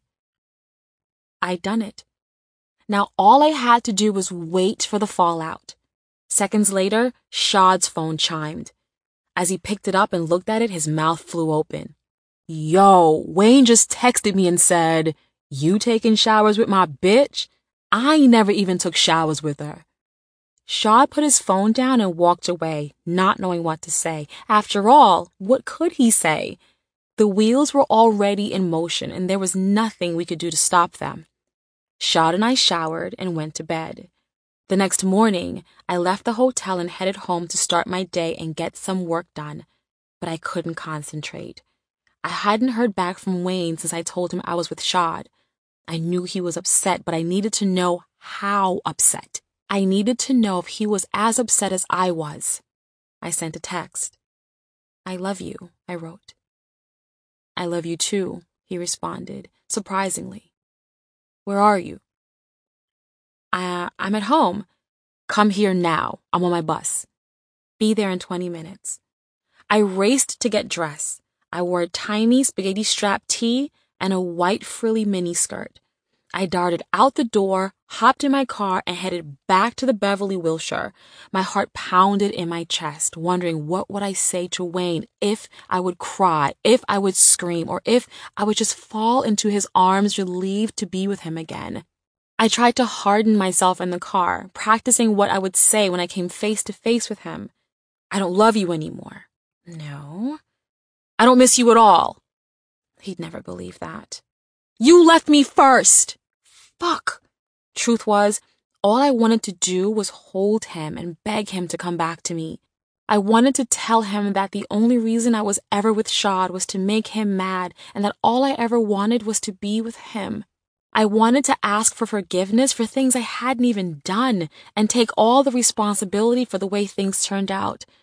I'd done it. Now all I had to do was wait for the fallout. Seconds later, Shad's phone chimed. As he picked it up and looked at it, his mouth flew open. "Yo, Wayne just texted me and said, 'You taking showers with my bitch?' I never even took showers with her." Shad put his phone down and walked away, not knowing what to say. After all, what could he say? The wheels were already in motion, and there was nothing we could do to stop them. Shad and I showered and went to bed. The next morning, I left the hotel and headed home to start my day and get some work done, but I couldn't concentrate. I hadn't heard back from Wayne since I told him I was with Shad. I knew he was upset, but I needed to know how upset. I needed to know if he was as upset as I was. I sent a text. "I love you," I wrote. "I love you too," he responded, surprisingly. "Where are you?" I'm at home. "Come here now. I'm on my bus. Be there in 20 minutes. I raced to get dressed. I wore a tiny spaghetti strap tee and a white frilly miniskirt. I darted out the door, hopped in my car, and headed back to the Beverly Wilshire. My heart pounded in my chest, wondering what would I say to Wayne, if I would cry, if I would scream, or if I would just fall into his arms, relieved to be with him again. I tried to harden myself in the car, practicing what I would say when I came face to face with him. "I don't love you anymore." "No." "I don't miss you at all." He'd never believe that. "You left me first." Fuck. Truth was, all I wanted to do was hold him and beg him to come back to me. I wanted to tell him that the only reason I was ever with Shad was to make him mad, and that all I ever wanted was to be with him. I wanted to ask for forgiveness for things I hadn't even done, and take all the responsibility for the way things turned out.